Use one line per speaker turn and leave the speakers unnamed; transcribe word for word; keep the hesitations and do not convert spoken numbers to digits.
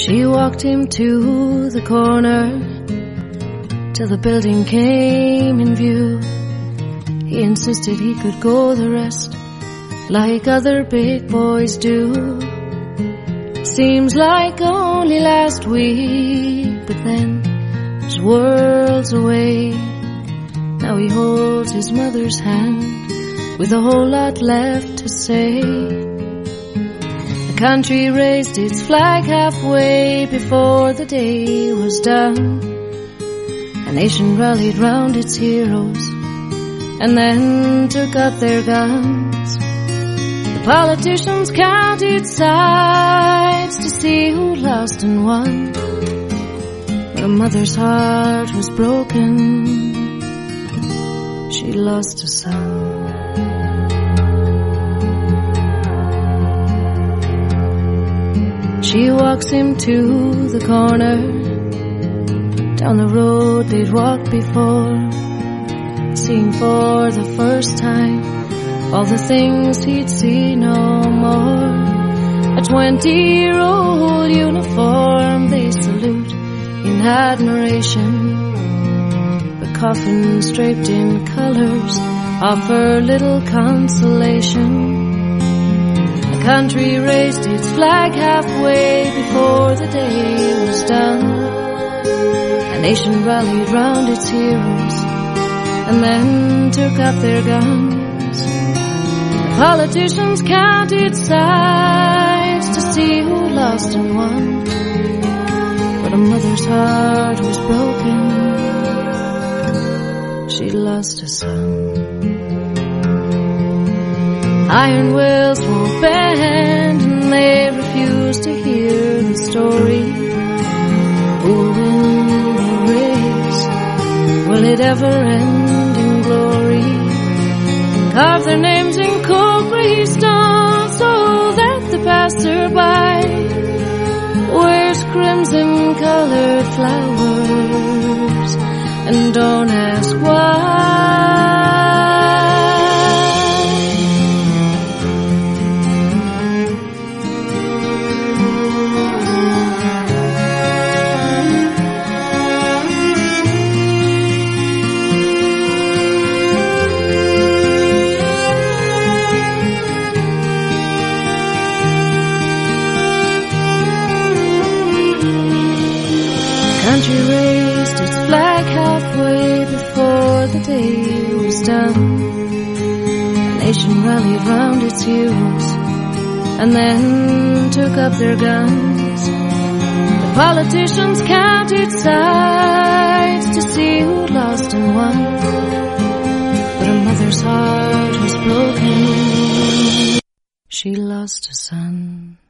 She walked him to the corner till the building came in view. He insisted he could go the rest like other big boys do. Seems like only last week, but then it was worlds away. Now he holds his mother's hand with a whole lot left to say. The country raised its flag halfway before the day was done. A nation rallied round its heroes and then took up their guns. The politicians counted sides to see who lost and won. But a mother's heart was broken. She lost a son. She walks him to the corner, down the road they'd walked before, seeing for the first time all the things he'd seen no more. A twenty-year-old uniform they salute in admiration, but coffins draped in colors offer little consolation. The country raised its flag halfway before the day was done. A nation rallied round its heroes and then took up their guns. The politicians counted sides to see who lost and won. But a mother's heart was broken. She lost a son. Iron wills won't bend and they refuse to hear the story. Who will win the race? Will it ever end in glory? Carve their names in cold gray stone so that the passerby wears crimson colored flowers and don't ask why. Country raised its flag halfway before the day was done. A nation rallied round its heroes and then took up their guns. The politicians counted sides to see who lost and won. But a mother's heart was broken. She lost a son.